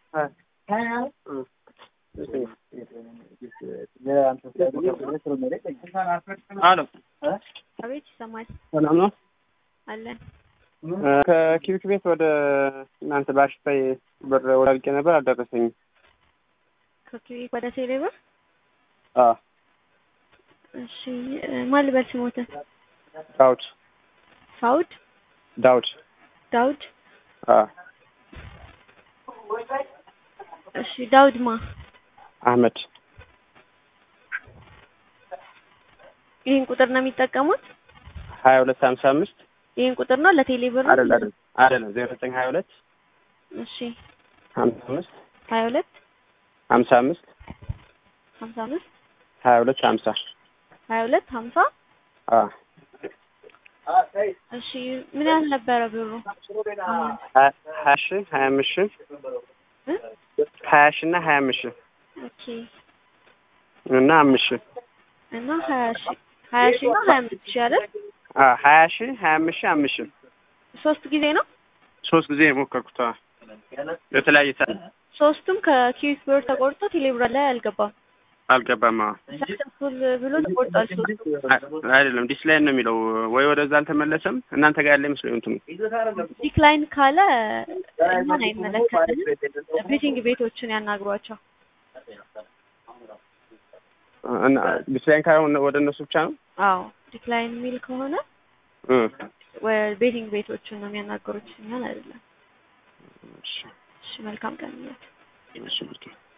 አሎ አቤት ይሰማል። ሰላም ነው አለን። ከኪዩክ ቤት ወደ እናንተ ባሽታይ ብር ወላልቄ ነበር አልደረሰኝም። ከኪዩክ ወደ ቴሌብር? አዎ። እሺ ማን ልበል ስሞትን? ዳውድ ሳውድ ዳውድ ዳውድ። አዎ። እሺ ዳውድ ማ? አህመድ። ይሄን ቁጥር ነው የሚጠቀሙት? 2255 ይሄን ቁጥር ነው ለቴሌብር ነው? አይደለም 0922 እሺ 55 22 55 55 22 50 22 50 አዎ። እሺ ምን ያህል ነበረ ብሩ? 20 ሺህ 25 ሺህ 20 ሺህ እና 25 ሺህ ኦኬ። እና 5 ሺህ እና 20 ሺህ እና 25 ሺህ አይደል? 20 ሺህ 25 ሺህ 5 ሺህ ሶስት ጊዜ ነው? ሶስት ጊዜ የሞከርኩት የተለያየ ሰዓት። ሶስቱም ከኪዩክ ብር ተቆርጦ ቴሌብር ላይ አልገባም። አልገባም። ሰክሰስፉል ብሎ ተቆርጧል። ሶስቱ አይደለም ዲስላይን ነው የሚለው ወይ ወደዛ አልተመለሰም። እናንተ ጋር ያለ ይመስለኝ እንትኑ ዲክላይን ካለ እኛን አይመለከትም። ቤቲንግ ቤቶችን ያናግሯቸው። እና ዲስላይን ካለ ወደ እነሱ ብቻ ነው? አዎ ዲክላይን የሚል ከሆነ ቤቲንግ ቤቶችን ነው የሚያናግሩት፣ እኛን አይደለም። እሺ መልካም ቀን። እሺ